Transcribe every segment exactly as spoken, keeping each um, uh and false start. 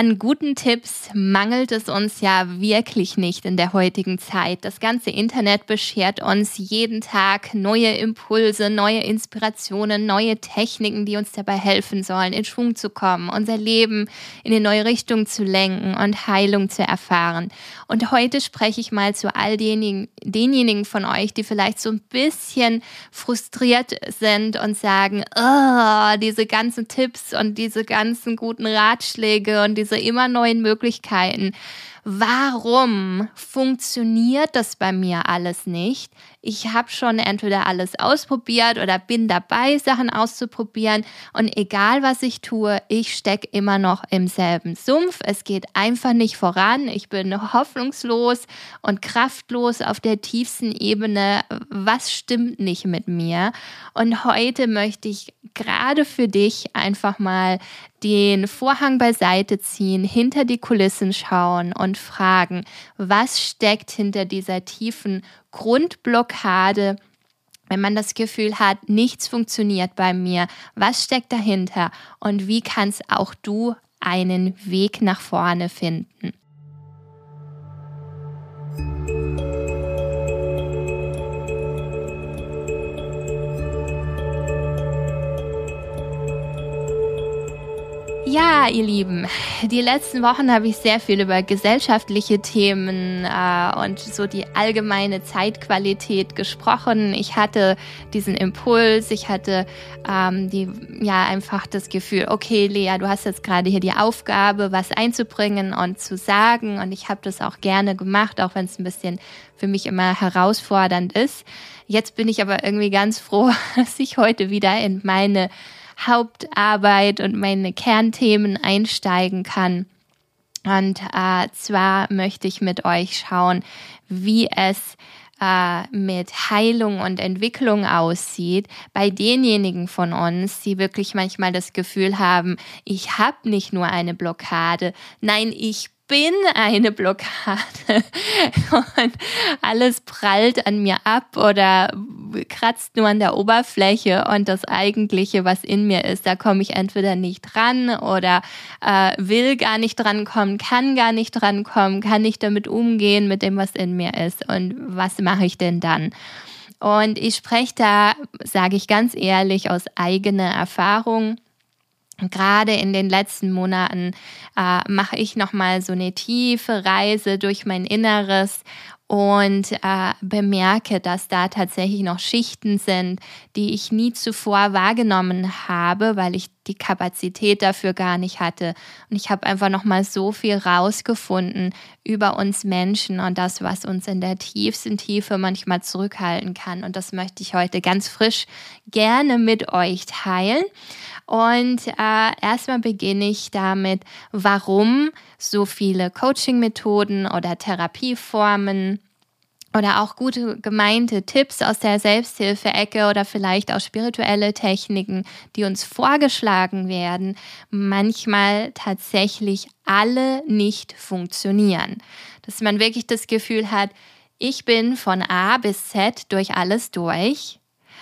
An guten Tipps mangelt es uns ja wirklich nicht in der heutigen Zeit. Das ganze Internet beschert uns jeden Tag neue Impulse, neue Inspirationen, neue Techniken, die uns dabei helfen sollen, in Schwung zu kommen, unser Leben in eine neue Richtung zu lenken und Heilung zu erfahren. Und heute spreche ich mal zu all denjenigen, denjenigen von euch, die vielleicht so ein bisschen frustriert sind und sagen, oh, diese ganzen Tipps und diese ganzen guten Ratschläge und diese immer neuen Möglichkeiten. Warum funktioniert das bei mir alles nicht? Ich habe schon entweder alles ausprobiert oder bin dabei, Sachen auszuprobieren. Und egal, was ich tue, ich stecke immer noch im selben Sumpf. Es geht einfach nicht voran. Ich bin hoffnungslos und kraftlos auf der tiefsten Ebene. Was stimmt nicht mit mir? Und heute möchte ich gerade für dich einfach mal den Vorhang beiseite ziehen, hinter die Kulissen schauen und fragen, was steckt hinter dieser tiefen Grundblockade, wenn man das Gefühl hat, nichts funktioniert bei mir, was steckt dahinter und wie kannst auch du einen Weg nach vorne finden? Ja, ihr Lieben, die letzten Wochen habe ich sehr viel über gesellschaftliche Themen äh, und so die allgemeine Zeitqualität gesprochen. Ich hatte diesen Impuls, ich hatte ähm, die, ja einfach das Gefühl, okay, Lea, du hast jetzt gerade hier die Aufgabe, was einzubringen und zu sagen, und ich habe das auch gerne gemacht, auch wenn es ein bisschen für mich immer herausfordernd ist. Jetzt bin ich aber irgendwie ganz froh, dass ich heute wieder in meine Hauptarbeit und meine Kernthemen einsteigen kann. Und äh, zwar möchte ich mit euch schauen, wie es äh, mit Heilung und Entwicklung aussieht bei denjenigen von uns, die wirklich manchmal das Gefühl haben, ich habe nicht nur eine Blockade, nein, ich bin eine Blockade und alles prallt an mir ab oder kratzt nur an der Oberfläche und das Eigentliche, was in mir ist, da komme ich entweder nicht dran oder äh, will gar nicht drankommen, kann gar nicht drankommen, kann nicht damit umgehen mit dem, was in mir ist, und was mache ich denn dann? Und ich spreche da, sage ich ganz ehrlich, aus eigener Erfahrung. Gerade in den letzten Monaten äh, mache ich nochmal so eine tiefe Reise durch mein Inneres und äh, bemerke, dass da tatsächlich noch Schichten sind, die ich nie zuvor wahrgenommen habe, weil ich die Kapazität dafür gar nicht hatte. Und ich habe einfach nochmal so viel rausgefunden über uns Menschen und das, was uns in der tiefsten Tiefe manchmal zurückhalten kann. Und das möchte ich heute ganz frisch gerne mit euch teilen. Und äh, erstmal beginne ich damit, warum so viele Coaching-Methoden oder Therapieformen oder auch gute gemeinte Tipps aus der Selbsthilfe-Ecke oder vielleicht auch spirituelle Techniken, die uns vorgeschlagen werden, manchmal tatsächlich alle nicht funktionieren. Dass man wirklich das Gefühl hat, ich bin von A bis Z durch alles durch.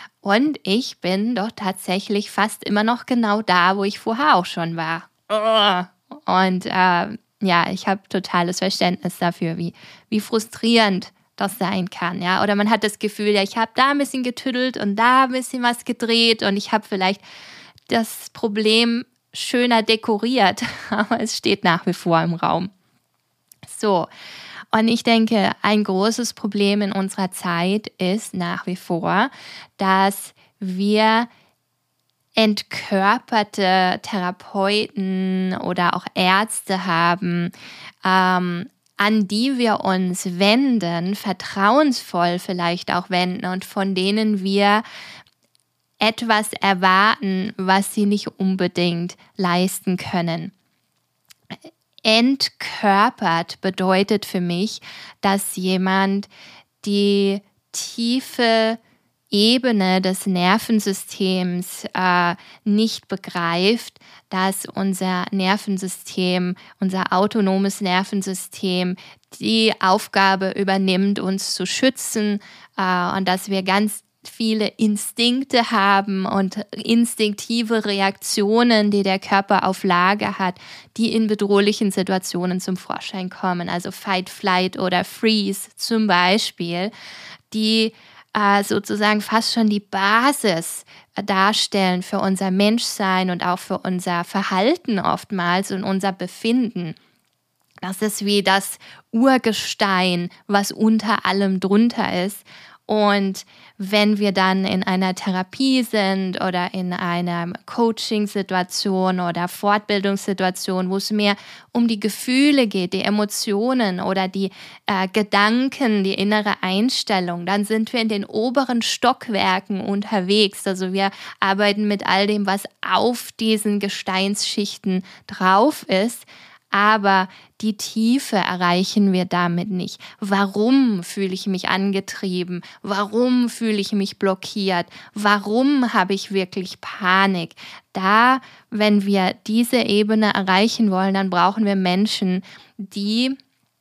Und ich bin doch tatsächlich fast immer noch genau da, wo ich vorher auch schon war. Und äh, ja, ich habe totales Verständnis dafür, wie, wie frustrierend das sein kann. Ja? Oder man hat das Gefühl, ja, ich habe da ein bisschen getüdelt und da ein bisschen was gedreht und ich habe vielleicht das Problem schöner dekoriert, aber es steht nach wie vor im Raum. So. Und ich denke, ein großes Problem in unserer Zeit ist nach wie vor, dass wir entkörperte Therapeuten oder auch Ärzte haben, ähm, an die wir uns wenden, vertrauensvoll vielleicht auch wenden und von denen wir etwas erwarten, was sie nicht unbedingt leisten können. Entkörpert bedeutet für mich, dass jemand die tiefe Ebene des Nervensystems äh, nicht begreift, dass unser Nervensystem, unser autonomes Nervensystem die Aufgabe übernimmt, uns zu schützen äh, und dass wir ganz viele Instinkte haben und instinktive Reaktionen, die der Körper auf Lager hat, die in bedrohlichen Situationen zum Vorschein kommen. Also Fight, Flight oder Freeze zum Beispiel, die äh, sozusagen fast schon die Basis darstellen für unser Menschsein und auch für unser Verhalten oftmals und unser Befinden. Das ist wie das Urgestein, was unter allem drunter ist. Und wenn wir dann in einer Therapie sind oder in einer Coaching-Situation oder Fortbildungssituation, wo es mehr um die Gefühle geht, die Emotionen oder die äh, Gedanken, die innere Einstellung, dann sind wir in den oberen Stockwerken unterwegs. Also wir arbeiten mit all dem, was auf diesen Gesteinsschichten drauf ist. Aber die Tiefe erreichen wir damit nicht. Warum fühle ich mich angetrieben? Warum fühle ich mich blockiert? Warum habe ich wirklich Panik? Da, wenn wir diese Ebene erreichen wollen, dann brauchen wir Menschen, die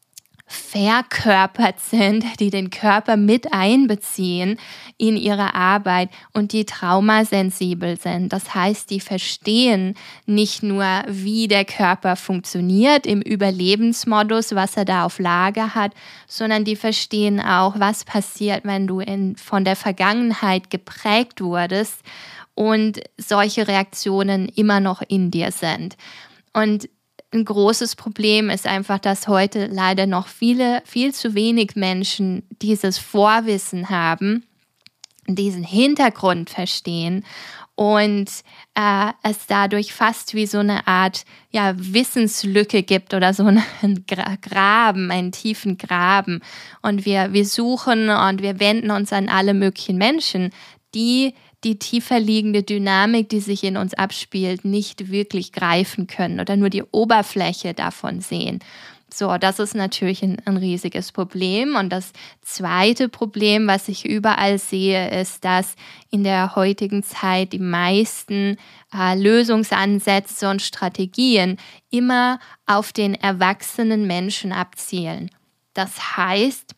verkörpert sind, die den Körper mit einbeziehen in ihre Arbeit und die traumasensibel sind. Das heißt, die verstehen nicht nur, wie der Körper funktioniert im Überlebensmodus, was er da auf Lager hat, sondern die verstehen auch, was passiert, wenn du in, von der Vergangenheit geprägt wurdest und solche Reaktionen immer noch in dir sind. Und ein großes Problem ist einfach, dass heute leider noch viele, viel zu wenig Menschen dieses Vorwissen haben, diesen Hintergrund verstehen und äh, es dadurch fast wie so eine Art ja, Wissenslücke gibt oder so einen Graben, einen tiefen Graben. Und wir, wir suchen und wir wenden uns an alle möglichen Menschen, die die tiefer liegende Dynamik, die sich in uns abspielt, nicht wirklich greifen können oder nur die Oberfläche davon sehen. So, das ist natürlich ein, ein riesiges Problem. Und das zweite Problem, was ich überall sehe, ist, dass in der heutigen Zeit die meisten äh, Lösungsansätze und Strategien immer auf den erwachsenen Menschen abzielen. Das heißt,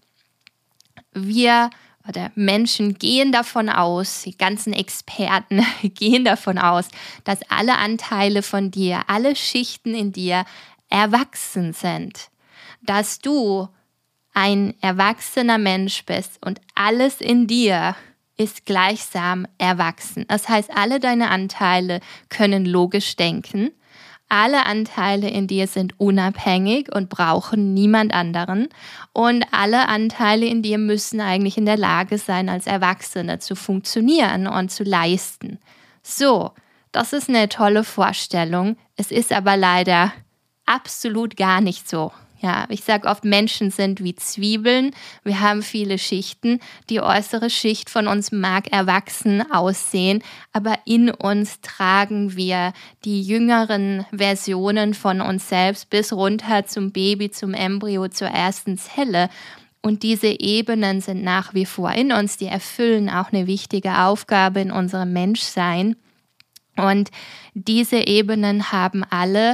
wir oder Menschen gehen davon aus, die ganzen Experten gehen davon aus, dass alle Anteile von dir, alle Schichten in dir erwachsen sind. Dass du ein erwachsener Mensch bist und alles in dir ist gleichsam erwachsen. Das heißt, alle deine Anteile können logisch denken. Alle Anteile in dir sind unabhängig und brauchen niemand anderen. Und alle Anteile in dir müssen eigentlich in der Lage sein, als Erwachsene zu funktionieren und zu leisten. So, das ist eine tolle Vorstellung. Es ist aber leider absolut gar nicht so. Ja, ich sage oft, Menschen sind wie Zwiebeln. Wir haben viele Schichten. Die äußere Schicht von uns mag erwachsen aussehen, aber in uns tragen wir die jüngeren Versionen von uns selbst bis runter zum Baby, zum Embryo, zur ersten Zelle. Und diese Ebenen sind nach wie vor in uns. Die erfüllen auch eine wichtige Aufgabe in unserem Menschsein. Und diese Ebenen haben alle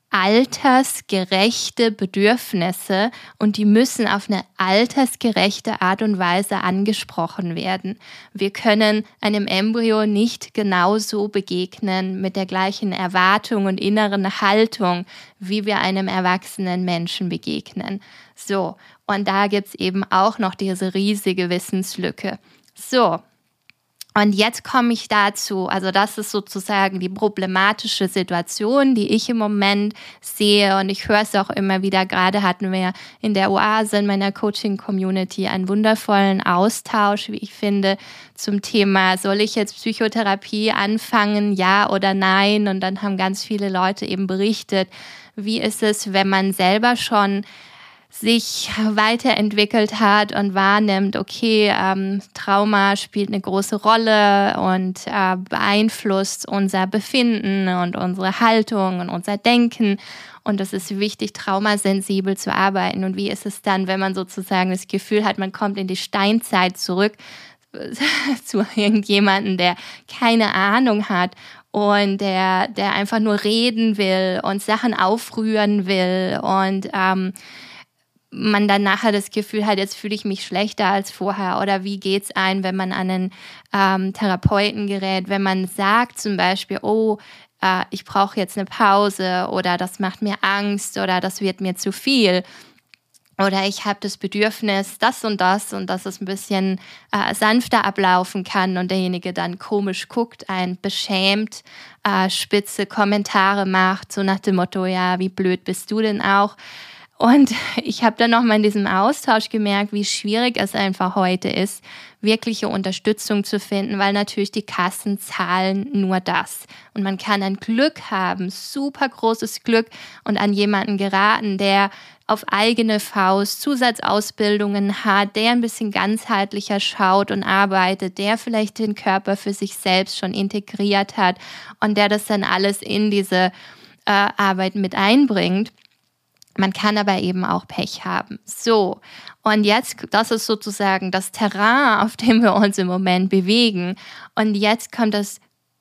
altersgerechte Bedürfnisse und die müssen auf eine altersgerechte Art und Weise angesprochen werden. Wir können einem Embryo nicht genauso begegnen mit der gleichen Erwartung und inneren Haltung, wie wir einem erwachsenen Menschen begegnen. So, und da gibt es eben auch noch diese riesige Wissenslücke. So. Und jetzt komme ich dazu, also das ist sozusagen die problematische Situation, die ich im Moment sehe und ich höre es auch immer wieder. Gerade hatten wir in der Oase, in meiner Coaching-Community, einen wundervollen Austausch, wie ich finde, zum Thema, soll ich jetzt Psychotherapie anfangen, ja oder nein? Und dann haben ganz viele Leute eben berichtet, wie ist es, wenn man selber schon sich weiterentwickelt hat und wahrnimmt, okay, ähm, Trauma spielt eine große Rolle und äh, beeinflusst unser Befinden und unsere Haltung und unser Denken. Und es ist wichtig, traumasensibel zu arbeiten. Und wie ist es dann, wenn man sozusagen das Gefühl hat, man kommt in die Steinzeit zurück zu irgendjemandem, der keine Ahnung hat und der, der einfach nur reden will und Sachen aufrühren will und ähm, man dann nachher das Gefühl hat, jetzt fühle ich mich schlechter als vorher, oder wie geht's einem, wenn man an einen ähm, Therapeuten gerät, wenn man sagt zum Beispiel, oh, äh, ich brauche jetzt eine Pause, oder das macht mir Angst, oder das wird mir zu viel, oder ich habe das Bedürfnis, das und das, und dass es ein bisschen äh, sanfter ablaufen kann, und derjenige dann komisch guckt, einen beschämt, äh, spitze Kommentare macht, so nach dem Motto, ja, wie blöd bist du denn auch? Und ich habe dann nochmal in diesem Austausch gemerkt, wie schwierig es einfach heute ist, wirkliche Unterstützung zu finden, weil natürlich die Kassen zahlen nur das. Und man kann ein Glück haben, super großes Glück, und an jemanden geraten, der auf eigene Faust Zusatzausbildungen hat, der ein bisschen ganzheitlicher schaut und arbeitet, der vielleicht den Körper für sich selbst schon integriert hat und der das dann alles in diese äh, Arbeit mit einbringt. Man kann aber eben auch Pech haben. So, und jetzt, das ist sozusagen das Terrain, auf dem wir uns im Moment bewegen. Und jetzt kommt das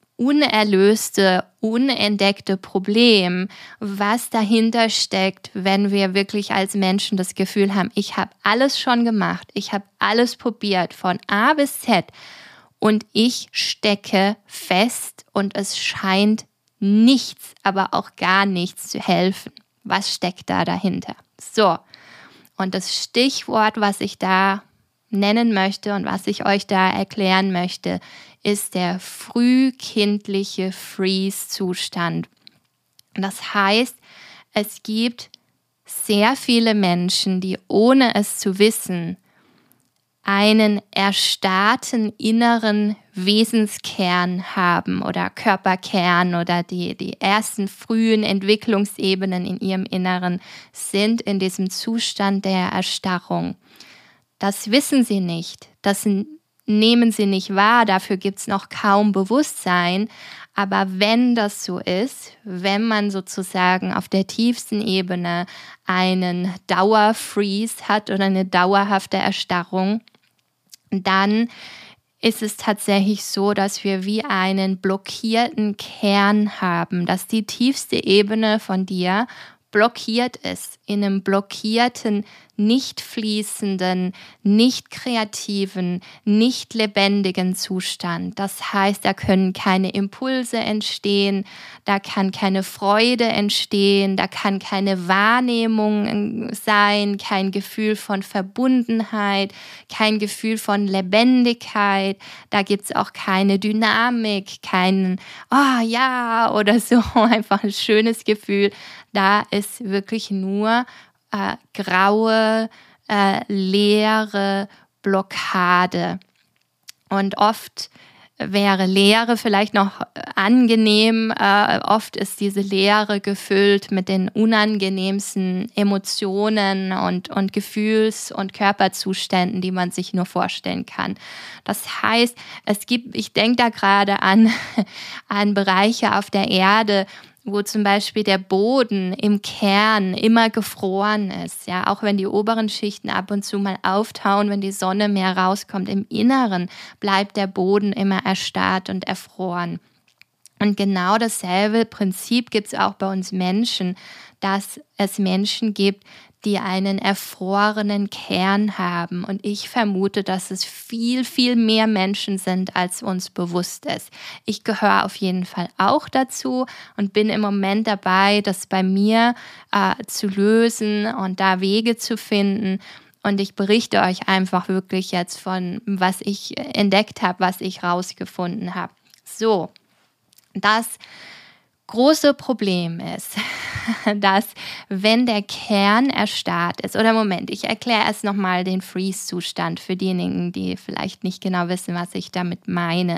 unerlöste, unentdeckte Problem, was dahinter steckt, wenn wir wirklich als Menschen das Gefühl haben, ich habe alles schon gemacht, ich habe alles probiert, von A bis Z, und ich stecke fest und es scheint nichts, aber auch gar nichts zu helfen. Was steckt da dahinter? So, und das Stichwort, was ich da nennen möchte und was ich euch da erklären möchte, ist der frühkindliche Freeze-Zustand. Das heißt, es gibt sehr viele Menschen, die, ohne es zu wissen, einen erstarrten inneren Wesenskern haben oder Körperkern, oder die, die ersten frühen Entwicklungsebenen in ihrem Inneren sind in diesem Zustand der Erstarrung. Das wissen sie nicht, das nehmen sie nicht wahr, dafür gibt es noch kaum Bewusstsein. Aber wenn das so ist, wenn man sozusagen auf der tiefsten Ebene einen Dauerfreeze hat oder eine dauerhafte Erstarrung, dann ist es tatsächlich so, dass wir wie einen blockierten Kern haben, dass die tiefste Ebene von dir blockiert ist, in einem blockierten, nicht fließenden, nicht kreativen, nicht lebendigen Zustand. Das heißt, da können keine Impulse entstehen, da kann keine Freude entstehen, da kann keine Wahrnehmung sein, kein Gefühl von Verbundenheit, kein Gefühl von Lebendigkeit, da gibt es auch keine Dynamik, kein oh ja oder so, einfach ein schönes Gefühl. Da ist wirklich nur äh, graue, äh, leere Blockade. Und oft wäre Leere vielleicht noch angenehm. Äh, oft ist diese Leere gefüllt mit den unangenehmsten Emotionen und, und Gefühls- und Körperzuständen, die man sich nur vorstellen kann. Das heißt, es gibt, ich denke da gerade an, an Bereiche auf der Erde, wo zum Beispiel der Boden im Kern immer gefroren ist, ja, auch wenn die oberen Schichten ab und zu mal auftauen, wenn die Sonne mehr rauskommt, im Inneren bleibt der Boden immer erstarrt und erfroren. Und genau dasselbe Prinzip gibt es auch bei uns Menschen, dass es Menschen gibt, die einen erfrorenen Kern haben. Und ich vermute, dass es viel, viel mehr Menschen sind, als uns bewusst ist. Ich gehöre auf jeden Fall auch dazu und bin im Moment dabei, das bei mir äh, zu lösen und da Wege zu finden. Und ich berichte euch einfach wirklich jetzt von, was ich entdeckt habe, was ich rausgefunden habe. So, das große Problem ist, dass wenn der Kern erstarrt ist, oder Moment, ich erkläre erst nochmal den Freeze-Zustand für diejenigen, die vielleicht nicht genau wissen, was ich damit meine.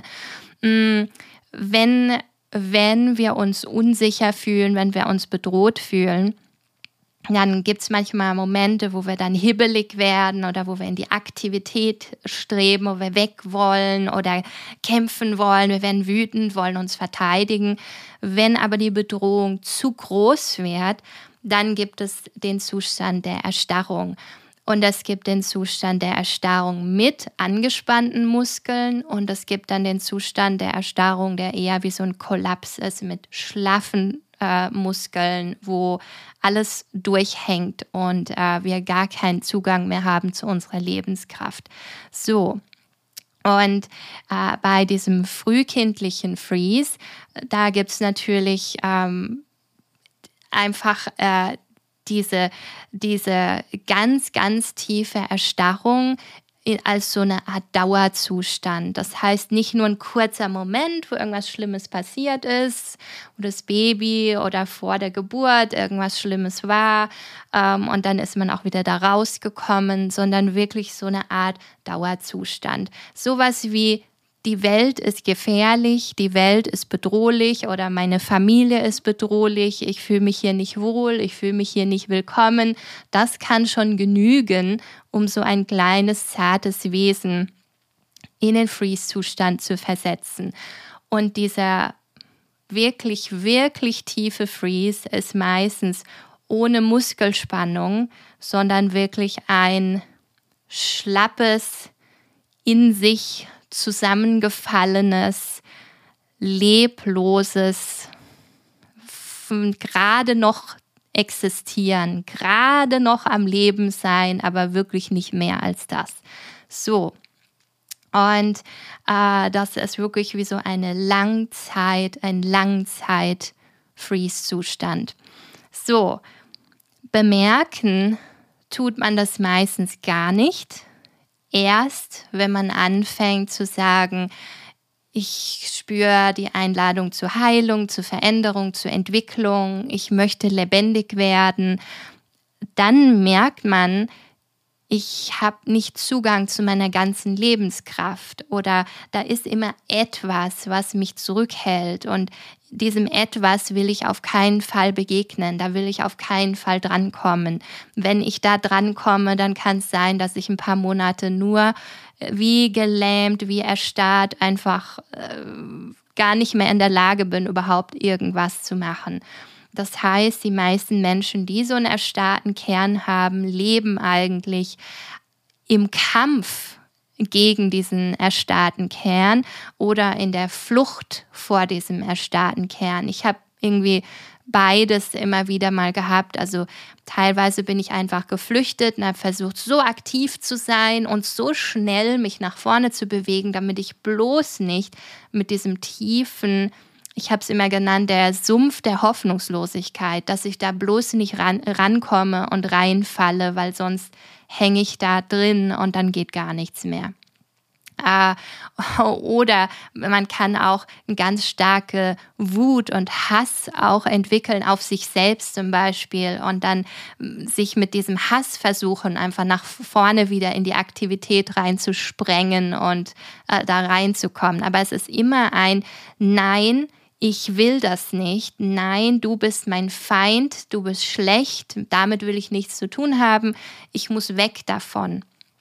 Wenn, wenn wir uns unsicher fühlen, wenn wir uns bedroht fühlen, dann gibt es manchmal Momente, wo wir dann hibbelig werden oder wo wir in die Aktivität streben, wo wir weg wollen oder kämpfen wollen. Wir werden wütend, wollen uns verteidigen. Wenn aber die Bedrohung zu groß wird, dann gibt es den Zustand der Erstarrung. Und es gibt den Zustand der Erstarrung mit angespannten Muskeln und es gibt dann den Zustand der Erstarrung, der eher wie so ein Kollaps ist, mit schlaffen äh, Muskeln, wo alles durchhängt und äh, wir gar keinen Zugang mehr haben zu unserer Lebenskraft. So. Und äh, bei diesem frühkindlichen Freeze, da gibt es natürlich ähm, einfach äh, diese, diese ganz, ganz tiefe Erstarrung als so eine Art Dauerzustand. Das heißt, nicht nur ein kurzer Moment, wo irgendwas Schlimmes passiert ist, wo das Baby oder vor der Geburt irgendwas Schlimmes war ähm, und dann ist man auch wieder da rausgekommen, sondern wirklich so eine Art Dauerzustand. Sowas wie: Die Welt ist gefährlich, die Welt ist bedrohlich oder meine Familie ist bedrohlich, ich fühle mich hier nicht wohl, ich fühle mich hier nicht willkommen. Das kann schon genügen, um so ein kleines, zartes Wesen in den Freeze-Zustand zu versetzen. Und dieser wirklich, wirklich tiefe Freeze ist meistens ohne Muskelspannung, sondern wirklich ein schlappes, in sich zusammengefallenes, lebloses, gerade noch existieren, gerade noch am Leben sein, aber wirklich nicht mehr als das. So. Und äh, das ist wirklich wie so eine Langzeit, ein Langzeit-Freeze-Zustand. So, bemerken tut man das meistens gar nicht. Erst, wenn man anfängt zu sagen, ich spüre die Einladung zur Heilung, zur Veränderung, zur Entwicklung, ich möchte lebendig werden, dann merkt man, ich habe nicht Zugang zu meiner ganzen Lebenskraft oder da ist immer etwas, was mich zurückhält und diesem Etwas will ich auf keinen Fall begegnen, da will ich auf keinen Fall drankommen. Wenn ich da drankomme, dann kann es sein, dass ich ein paar Monate nur wie gelähmt, wie erstarrt einfach äh, gar nicht mehr in der Lage bin, überhaupt irgendwas zu machen. Das heißt, die meisten Menschen, die so einen erstarrten Kern haben, leben eigentlich im Kampf gegen diesen erstarrten Kern oder in der Flucht vor diesem erstarrten Kern. Ich habe irgendwie beides immer wieder mal gehabt. Also teilweise bin ich einfach geflüchtet und habe versucht, so aktiv zu sein und so schnell mich nach vorne zu bewegen, damit ich bloß nicht mit diesem tiefen, ich habe es immer genannt, der Sumpf der Hoffnungslosigkeit, dass ich da bloß nicht ran, rankomme und reinfalle, weil sonst hänge ich da drin und dann geht gar nichts mehr. Äh, oder man kann auch eine ganz starke Wut und Hass auch entwickeln auf sich selbst zum Beispiel und dann sich mit diesem Hass versuchen, einfach nach vorne wieder in die Aktivität reinzusprengen und äh, da reinzukommen. Aber es ist immer ein Nein, ich will das nicht. Nein, du bist mein Feind, du bist schlecht, damit will ich nichts zu tun haben. Ich muss weg davon.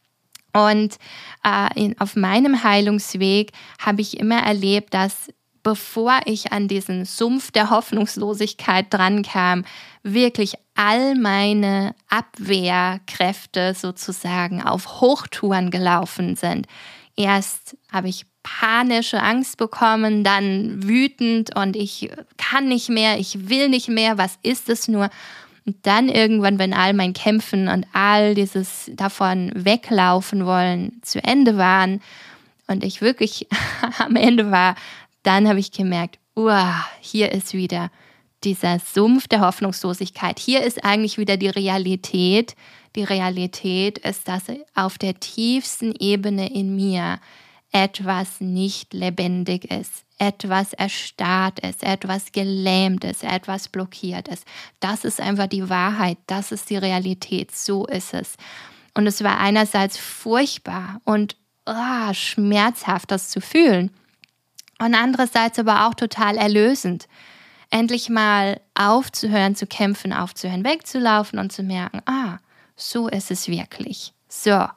Und äh, in, auf meinem Heilungsweg habe ich immer erlebt, dass bevor ich an diesen Sumpf der Hoffnungslosigkeit drankam, wirklich all meine Abwehrkräfte sozusagen auf Hochtouren gelaufen sind. Erst habe ich panische Angst bekommen, dann wütend und ich kann nicht mehr, ich will nicht mehr, was ist es nur? Und dann irgendwann, wenn all mein Kämpfen und all dieses davon weglaufen wollen zu Ende waren und ich wirklich am Ende war, dann habe ich gemerkt, uah, hier ist wieder dieser Sumpf der Hoffnungslosigkeit. Hier ist eigentlich wieder die Realität. Die Realität ist, dass auf der tiefsten Ebene in mir etwas nicht lebendig ist, etwas erstarrt ist, etwas gelähmt ist, etwas blockiert ist. Das ist einfach die Wahrheit, das ist die Realität, so ist es. Und es war einerseits furchtbar und oh, schmerzhaft, das zu fühlen. Und andererseits aber auch total erlösend. Endlich mal aufzuhören, zu kämpfen, aufzuhören, wegzulaufen und zu merken, ah, so ist es wirklich. So,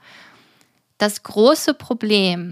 das große Problem,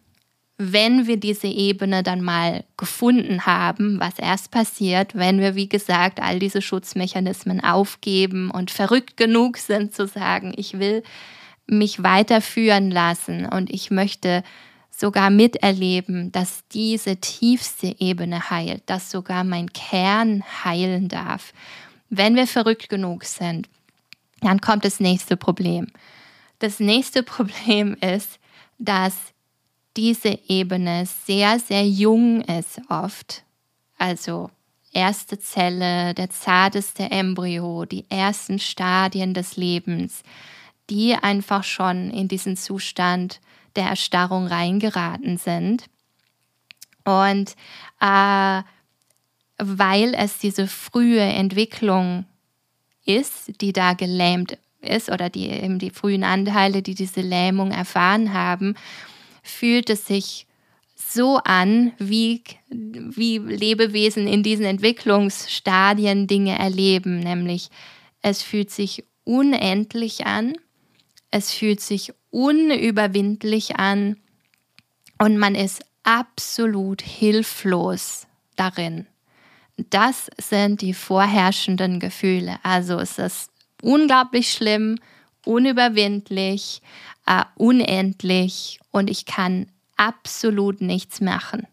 wenn wir diese Ebene dann mal gefunden haben, was erst passiert, wenn wir, wie gesagt, all diese Schutzmechanismen aufgeben und verrückt genug sind zu sagen, ich will mich weiterführen lassen und ich möchte sogar miterleben, dass diese tiefste Ebene heilt, dass sogar mein Kern heilen darf. Wenn wir verrückt genug sind, dann kommt das nächste Problem. Das nächste Problem ist, dass diese Ebene sehr, sehr jung ist oft. Also erste Zelle, der zarteste Embryo, die ersten Stadien des Lebens, die einfach schon in diesen Zustand der Erstarrung reingeraten sind. Und äh, weil es diese frühe Entwicklung ist, die da gelähmt ist, oder die eben die frühen Anteile, die diese Lähmung erfahren haben, fühlt es sich so an, wie, wie Lebewesen in diesen Entwicklungsstadien Dinge erleben. Nämlich, es fühlt sich unendlich an, es fühlt sich unüberwindlich an und man ist absolut hilflos darin. Das sind die vorherrschenden Gefühle. Also es ist unglaublich schlimm, unüberwindlich, äh, unendlich und ich kann absolut nichts machen.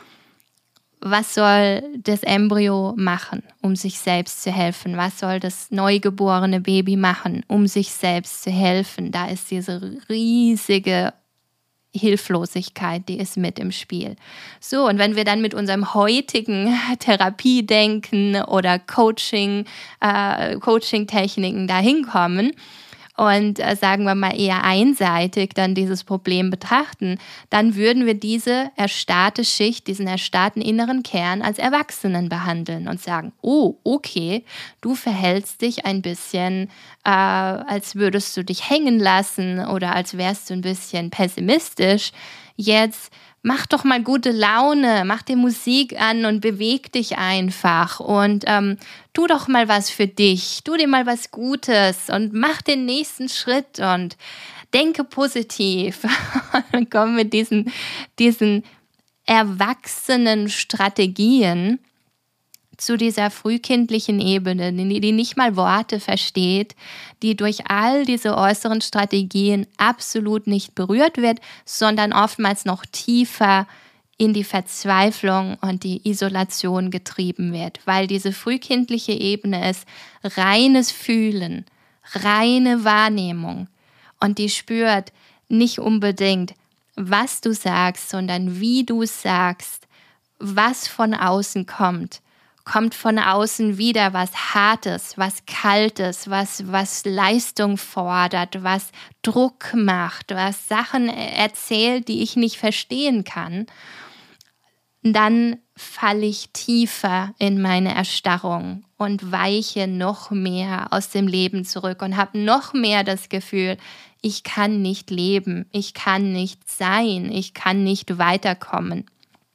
Was soll das Embryo machen, um sich selbst zu helfen? Was soll das neugeborene Baby machen, um sich selbst zu helfen? Da ist diese riesige Hilflosigkeit, die ist mit im Spiel. So, und wenn wir dann mit unserem heutigen Therapiedenken oder Coaching, äh, Coaching-Techniken da hinkommen, und äh, sagen wir mal eher einseitig dann dieses Problem betrachten, dann würden wir diese erstarrte Schicht, diesen erstarrten inneren Kern als Erwachsenen behandeln und sagen, oh, okay, du verhältst dich ein bisschen, äh, als würdest du dich hängen lassen oder als wärst du ein bisschen pessimistisch. Jetzt mach doch mal gute Laune, mach dir Musik an und beweg dich einfach und ähm, tu doch mal was für dich, tu dir mal was Gutes und mach den nächsten Schritt und denke positiv. Und dann kommen wir diesen, diesen erwachsenen Strategien zu dieser frühkindlichen Ebene, die, die nicht mal Worte versteht, die durch all diese äußeren Strategien absolut nicht berührt wird, sondern oftmals noch tiefer in die Verzweiflung und die Isolation getrieben wird, weil diese frühkindliche Ebene ist reines Fühlen, reine Wahrnehmung und die spürt nicht unbedingt, was du sagst, sondern wie du sagst, was von außen kommt. Kommt von außen wieder was Hartes, was Kaltes, was, was Leistung fordert, was Druck macht, was Sachen erzählt, die ich nicht verstehen kann, dann falle ich tiefer in meine Erstarrung und weiche noch mehr aus dem Leben zurück und habe noch mehr das Gefühl, ich kann nicht leben, ich kann nicht sein, ich kann nicht weiterkommen.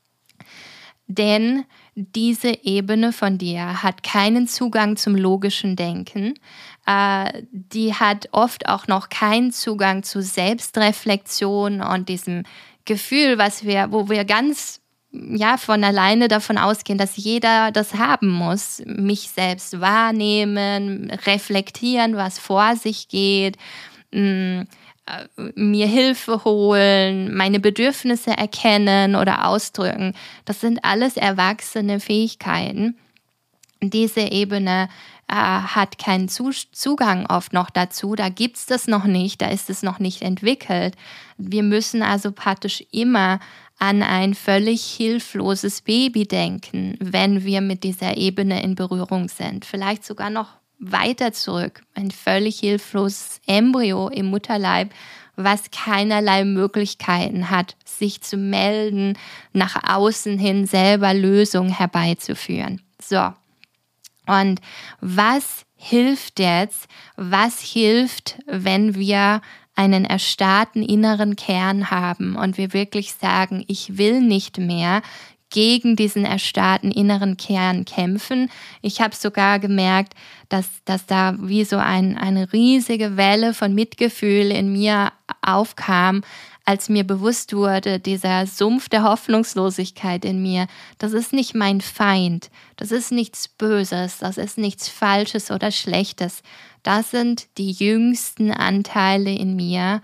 Denn diese Ebene von dir hat keinen Zugang zum logischen Denken. Äh, die hat oft auch noch keinen Zugang zu Selbstreflexion und diesem Gefühl, was wir, wo wir ganz ja, von alleine davon ausgehen, dass jeder das haben muss. Mich selbst wahrnehmen, reflektieren, was vor sich geht, mh, mir Hilfe holen, meine Bedürfnisse erkennen oder ausdrücken. Das sind alles erwachsene Fähigkeiten. Diese Ebene äh, hat keinen Zugang oft noch dazu. Da gibt es das noch nicht, da ist es noch nicht entwickelt. Wir müssen also praktisch immer an ein völlig hilfloses Baby denken, wenn wir mit dieser Ebene in Berührung sind. Vielleicht sogar noch weiter zurück, ein völlig hilfloses Embryo im Mutterleib, was keinerlei Möglichkeiten hat, sich zu melden, nach außen hin selber Lösungen herbeizuführen. So, und was hilft jetzt? Was hilft, wenn wir einen erstarrten inneren Kern haben und wir wirklich sagen, ich will nicht mehr gegen diesen erstarrten inneren Kern kämpfen. Ich habe sogar gemerkt, dass, dass da wie so ein, eine riesige Welle von Mitgefühl in mir aufkam, als mir bewusst wurde, dieser Sumpf der Hoffnungslosigkeit in mir, das ist nicht mein Feind, das ist nichts Böses, das ist nichts Falsches oder Schlechtes. Das sind die jüngsten Anteile in mir,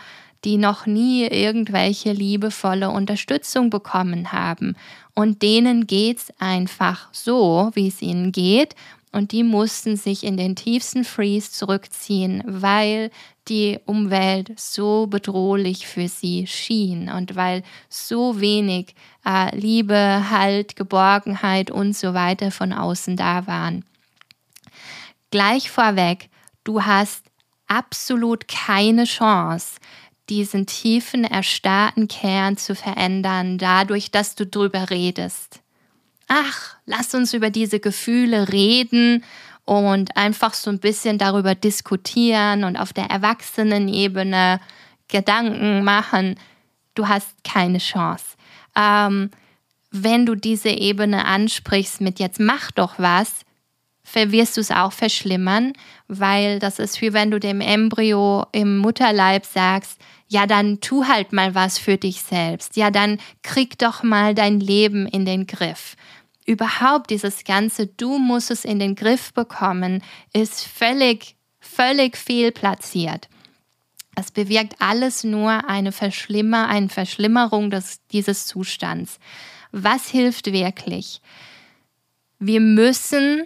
die noch nie irgendwelche liebevolle Unterstützung bekommen haben. Und denen geht's einfach so, wie es ihnen geht. Und die mussten sich in den tiefsten Freeze zurückziehen, weil die Umwelt so bedrohlich für sie schien und weil so wenig äh, Liebe, Halt, Geborgenheit und so weiter von außen da waren. Gleich vorweg, du hast absolut keine Chance, diesen tiefen, erstarrten Kern zu verändern, dadurch, dass du drüber redest. Ach, lass uns über diese Gefühle reden und einfach so ein bisschen darüber diskutieren und auf der Erwachsenenebene Gedanken machen. Du hast keine Chance. Ähm, wenn du diese Ebene ansprichst mit jetzt mach doch was, wirst du es auch verschlimmern, weil das ist wie wenn du dem Embryo im Mutterleib sagst, ja dann tu halt mal was für dich selbst, ja dann krieg doch mal dein Leben in den Griff. Überhaupt dieses ganze, du musst es in den Griff bekommen, ist völlig, völlig fehlplatziert. Es bewirkt alles nur eine Verschlimmer, eine Verschlimmerung des, dieses Zustands. Was hilft wirklich? Wir müssen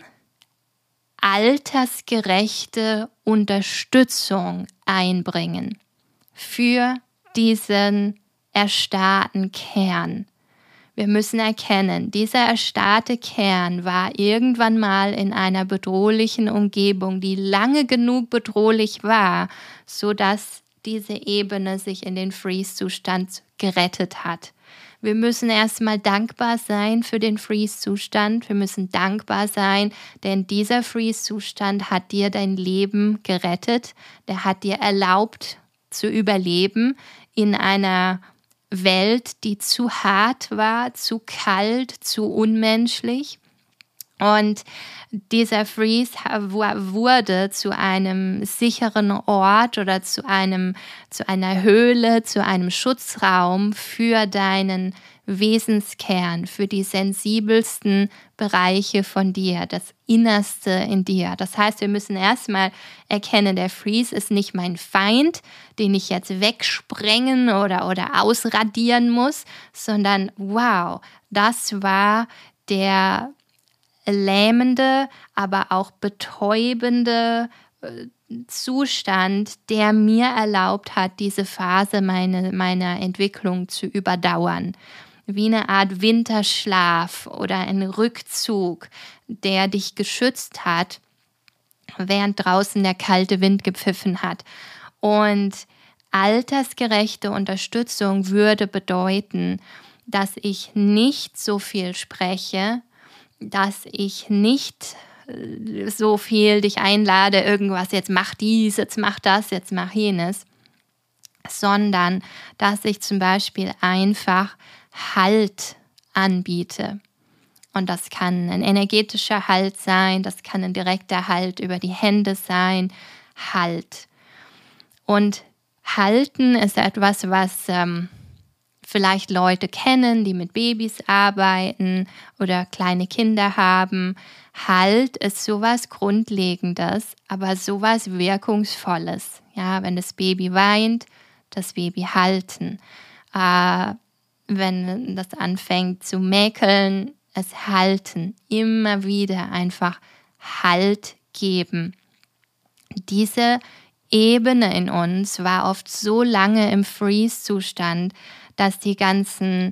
altersgerechte Unterstützung einbringen für diesen erstarrten Kern. Wir müssen erkennen, dieser erstarrte Kern war irgendwann mal in einer bedrohlichen Umgebung, die lange genug bedrohlich war, sodass diese Ebene sich in den Freeze-Zustand gerettet hat. Wir müssen erstmal dankbar sein für den Freeze-Zustand. Wir müssen dankbar sein, denn dieser Freeze-Zustand hat dir dein Leben gerettet. Der hat dir erlaubt zu überleben in einer Welt, die zu hart war, zu kalt, zu unmenschlich. Und dieser Freeze wurde zu einem sicheren Ort oder zu einem, zu einer Höhle, zu einem Schutzraum für deinen Wesenskern, für die sensibelsten Bereiche von dir, das Innerste in dir. Das heißt, wir müssen erstmal erkennen, der Freeze ist nicht mein Feind, den ich jetzt wegsprengen oder, oder ausradieren muss, sondern wow, das war der lähmende, aber auch betäubende Zustand, der mir erlaubt hat, diese Phase meine, meiner Entwicklung zu überdauern. Wie eine Art Winterschlaf oder ein Rückzug, der dich geschützt hat, während draußen der kalte Wind gepfiffen hat. Und altersgerechte Unterstützung würde bedeuten, dass ich nicht so viel spreche, dass ich nicht so viel dich einlade, irgendwas, jetzt mach dies, jetzt mach das, jetzt mach jenes, sondern dass ich zum Beispiel einfach Halt anbiete. Und das kann ein energetischer Halt sein, das kann ein direkter Halt über die Hände sein, Halt. Und Halten ist etwas, was ähm, vielleicht Leute kennen, die mit Babys arbeiten oder kleine Kinder haben. Halt ist sowas Grundlegendes, aber sowas Wirkungsvolles. Ja, wenn das Baby weint, das Baby halten. Äh, wenn das anfängt zu mäkeln, es halten. Immer wieder einfach Halt geben. Diese Ebene in uns war oft so lange im Freeze-Zustand, dass die ganzen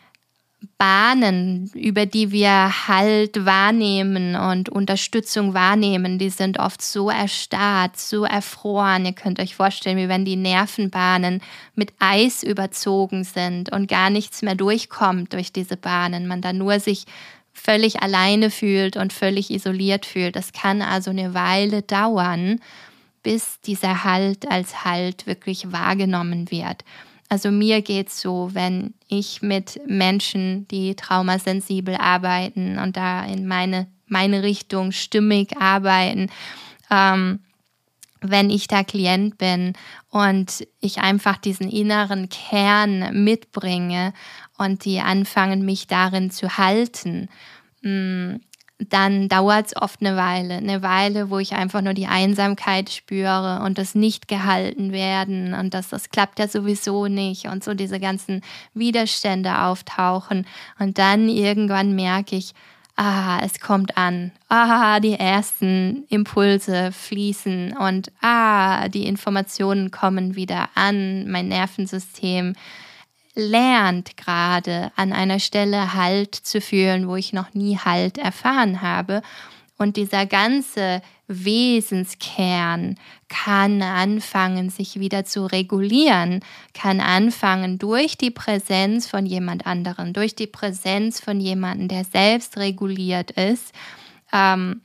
Bahnen, über die wir Halt wahrnehmen und Unterstützung wahrnehmen, die sind oft so erstarrt, so erfroren. Ihr könnt euch vorstellen, wie wenn die Nervenbahnen mit Eis überzogen sind und gar nichts mehr durchkommt durch diese Bahnen. Man dann nur sich völlig alleine fühlt und völlig isoliert fühlt. Das kann also eine Weile dauern, bis dieser Halt als Halt wirklich wahrgenommen wird. Also mir geht's so, wenn ich mit Menschen, die traumasensibel arbeiten und da in meine, meine Richtung stimmig arbeiten, ähm, wenn ich da Klient bin und ich einfach diesen inneren Kern mitbringe und die anfangen, mich darin zu halten, mh, dann dauert es oft eine Weile. Eine Weile, wo ich einfach nur die Einsamkeit spüre und das nicht gehalten werden und das, das klappt ja sowieso nicht und so diese ganzen Widerstände auftauchen. Und dann irgendwann merke ich, ah, es kommt an. Ah, die ersten Impulse fließen und ah, die Informationen kommen wieder an. Mein Nervensystem lernt gerade an einer Stelle Halt zu fühlen, wo ich noch nie Halt erfahren habe. Und dieser ganze Wesenskern kann anfangen, sich wieder zu regulieren, kann anfangen durch die Präsenz von jemand anderem, durch die Präsenz von jemandem, der selbst reguliert ist, ähm,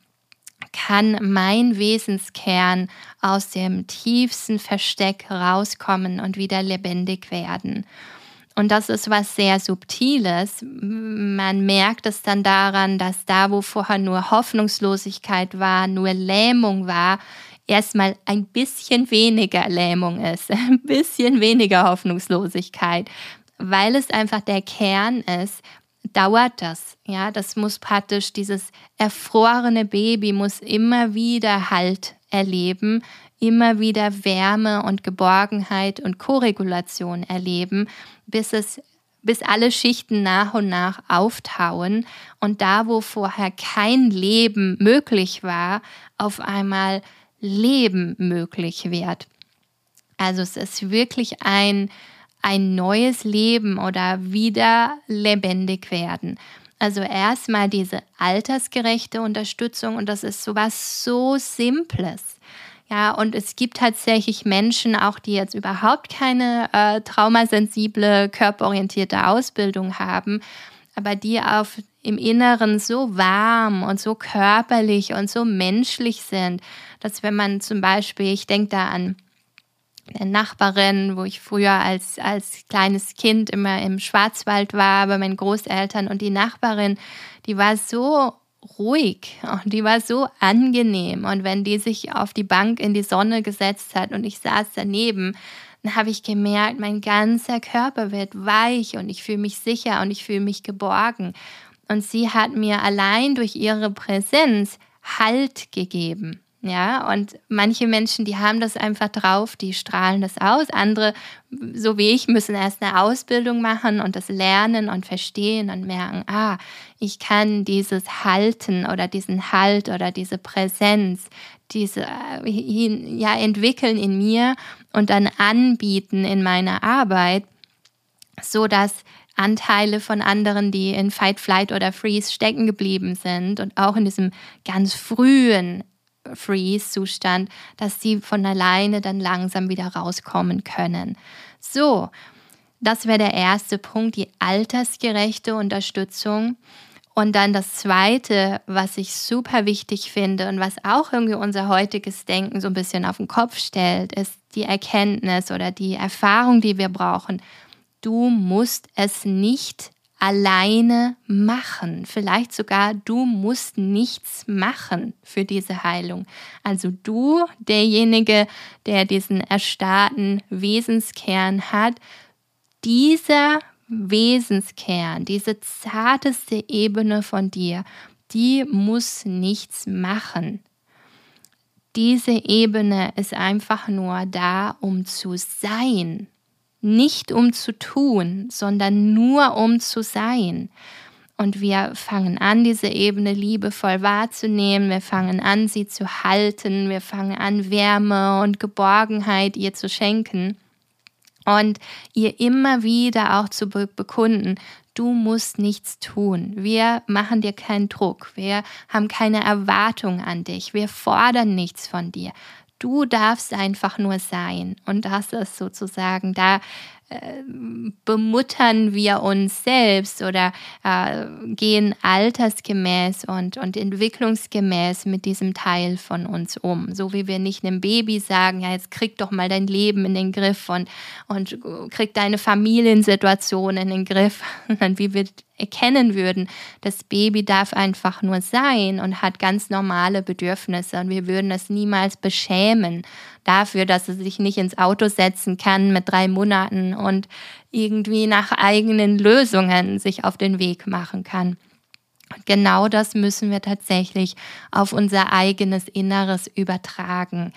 kann mein Wesenskern aus dem tiefsten Versteck rauskommen und wieder lebendig werden. Und das ist was sehr Subtiles. Man merkt es dann daran, dass da, wo vorher nur Hoffnungslosigkeit war, nur Lähmung war, erstmal ein bisschen weniger Lähmung ist, ein bisschen weniger Hoffnungslosigkeit. Weil es einfach der Kern ist, dauert das. Ja, das muss praktisch, dieses erfrorene Baby muss immer wieder Halt erleben, immer wieder Wärme und Geborgenheit und Koregulation erleben, bis es, bis alle Schichten nach und nach auftauen und da, wo vorher kein Leben möglich war, auf einmal Leben möglich wird. Also es ist wirklich ein, ein neues Leben oder wieder lebendig werden. Also erstmal diese altersgerechte Unterstützung und das ist sowas so Simples. Ja, und es gibt tatsächlich Menschen, auch die jetzt überhaupt keine äh, traumasensible, körperorientierte Ausbildung haben, aber die auf im Inneren so warm und so körperlich und so menschlich sind, dass wenn man zum Beispiel, ich denke da an eine Nachbarin, wo ich früher als, als kleines Kind immer im Schwarzwald war bei meinen Großeltern und die Nachbarin, die war so ruhig und die war so angenehm und wenn die sich auf die Bank in die Sonne gesetzt hat und ich saß daneben, dann habe ich gemerkt, mein ganzer Körper wird weich und ich fühle mich sicher und ich fühle mich geborgen und sie hat mir allein durch ihre Präsenz Halt gegeben. Ja, und manche Menschen, die haben das einfach drauf, die strahlen das aus. Andere, so wie ich, müssen erst eine Ausbildung machen und das lernen und verstehen und merken, ah, ich kann dieses Halten oder diesen Halt oder diese Präsenz, diese, ja, entwickeln in mir und dann anbieten in meiner Arbeit, so dass Anteile von anderen, die in Fight, Flight oder Freeze stecken geblieben sind und auch in diesem ganz frühen Freeze-Zustand, dass sie von alleine dann langsam wieder rauskommen können. So, das wäre der erste Punkt, die altersgerechte Unterstützung. Und dann das Zweite, was ich super wichtig finde und was auch irgendwie unser heutiges Denken so ein bisschen auf den Kopf stellt, ist die Erkenntnis oder die Erfahrung, die wir brauchen. Du musst es nicht alleine machen. Vielleicht sogar, du musst nichts machen für diese Heilung. Also du, derjenige, der diesen erstarrten Wesenskern hat, dieser Wesenskern, diese zarteste Ebene von dir, die muss nichts machen. Diese Ebene ist einfach nur da, um zu sein. Nicht um zu tun, sondern nur um zu sein. Und wir fangen an, diese Ebene liebevoll wahrzunehmen. Wir fangen an, sie zu halten. Wir fangen an, Wärme und Geborgenheit ihr zu schenken. Und ihr immer wieder auch zu be- bekunden, du musst nichts tun. Wir machen dir keinen Druck. Wir haben keine Erwartung an dich. Wir fordern nichts von dir. Du darfst einfach nur sein. Und das ist sozusagen, da äh, bemuttern wir uns selbst oder äh, gehen altersgemäß und, und entwicklungsgemäß mit diesem Teil von uns um. So wie wir nicht einem Baby sagen, ja, jetzt krieg doch mal dein Leben in den Griff und, und krieg deine Familiensituation in den Griff. Und wie wir erkennen würden, das Baby darf einfach nur sein und hat ganz normale Bedürfnisse und wir würden es niemals beschämen dafür, dass es sich nicht ins Auto setzen kann mit drei Monaten und irgendwie nach eigenen Lösungen sich auf den Weg machen kann. Und genau das müssen wir tatsächlich auf unser eigenes Inneres übertragen.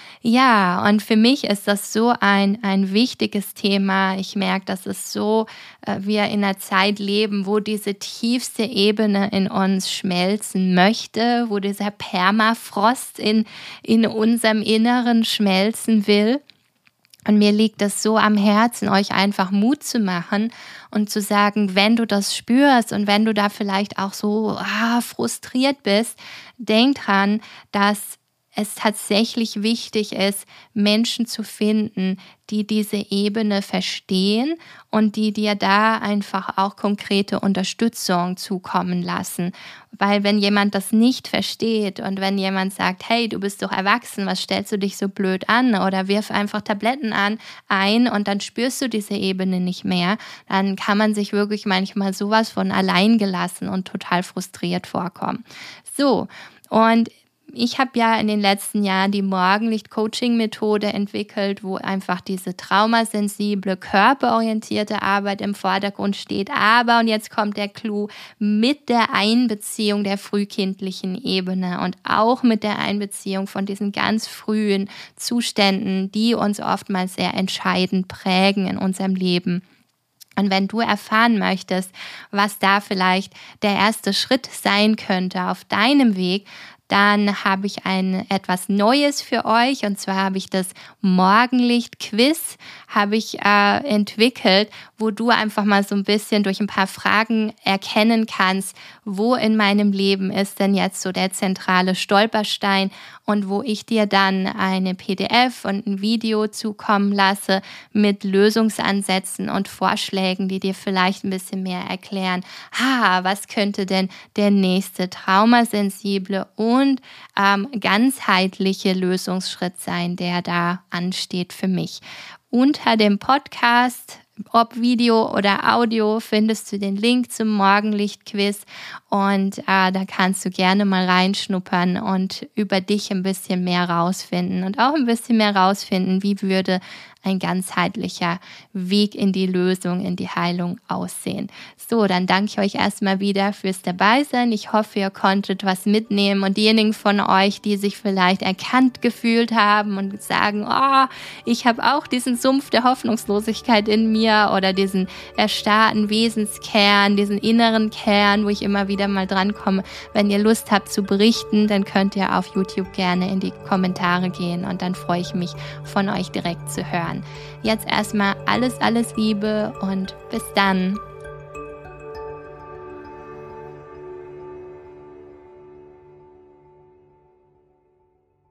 Ja, und für mich ist das so ein, ein wichtiges Thema. Ich merke, dass es so, äh, wir in einer Zeit leben, wo diese tiefste Ebene in uns schmelzen möchte, wo dieser Permafrost in, in unserem Inneren schmelzen will. Und mir liegt es so am Herzen, euch einfach Mut zu machen und zu sagen, wenn du das spürst und wenn du da vielleicht auch so ah, frustriert bist, denk dran, dass es tatsächlich wichtig ist, Menschen zu finden, die diese Ebene verstehen und die dir da einfach auch konkrete Unterstützung zukommen lassen. Weil wenn jemand das nicht versteht und wenn jemand sagt, hey, du bist doch erwachsen, was stellst du dich so blöd an? Oder wirf einfach Tabletten an, ein und dann spürst du diese Ebene nicht mehr, dann kann man sich wirklich manchmal sowas von allein gelassen und total frustriert vorkommen. So, und ich habe ja in den letzten Jahren die Morgenlicht-Coaching-Methode entwickelt, wo einfach diese traumasensible, körperorientierte Arbeit im Vordergrund steht. Aber, und jetzt kommt der Clou, mit der Einbeziehung der frühkindlichen Ebene und auch mit der Einbeziehung von diesen ganz frühen Zuständen, die uns oftmals sehr entscheidend prägen in unserem Leben. Und wenn du erfahren möchtest, was da vielleicht der erste Schritt sein könnte auf deinem Weg, dann habe ich ein etwas Neues für euch, und zwar habe ich das Morgenlicht-Quiz habe ich äh, entwickelt, wo du einfach mal so ein bisschen durch ein paar Fragen erkennen kannst, wo in meinem Leben ist denn jetzt so der zentrale Stolperstein und wo ich dir dann eine P D F und ein Video zukommen lasse mit Lösungsansätzen und Vorschlägen, die dir vielleicht ein bisschen mehr erklären, ha, was könnte denn der nächste traumasensible und ähm, ganzheitliche Lösungsschritt sein, der da ansteht für mich. Unter dem Podcast, ob Video oder Audio, findest du den Link zum Morgenlicht-Quiz und äh, da kannst du gerne mal reinschnuppern und über dich ein bisschen mehr rausfinden und auch ein bisschen mehr rausfinden, wie würde ein ganzheitlicher Weg in die Lösung, in die Heilung aussehen. So, dann danke ich euch erstmal wieder fürs Dabeisein. Ich hoffe, ihr konntet was mitnehmen und diejenigen von euch, die sich vielleicht erkannt gefühlt haben und sagen, oh, ich habe auch diesen Sumpf der Hoffnungslosigkeit in mir oder diesen erstarrten Wesenskern, diesen inneren Kern, wo ich immer wieder mal drankomme. Wenn ihr Lust habt zu berichten, dann könnt ihr auf YouTube gerne in die Kommentare gehen und dann freue ich mich, von euch direkt zu hören. Jetzt erstmal alles, alles Liebe und bis dann.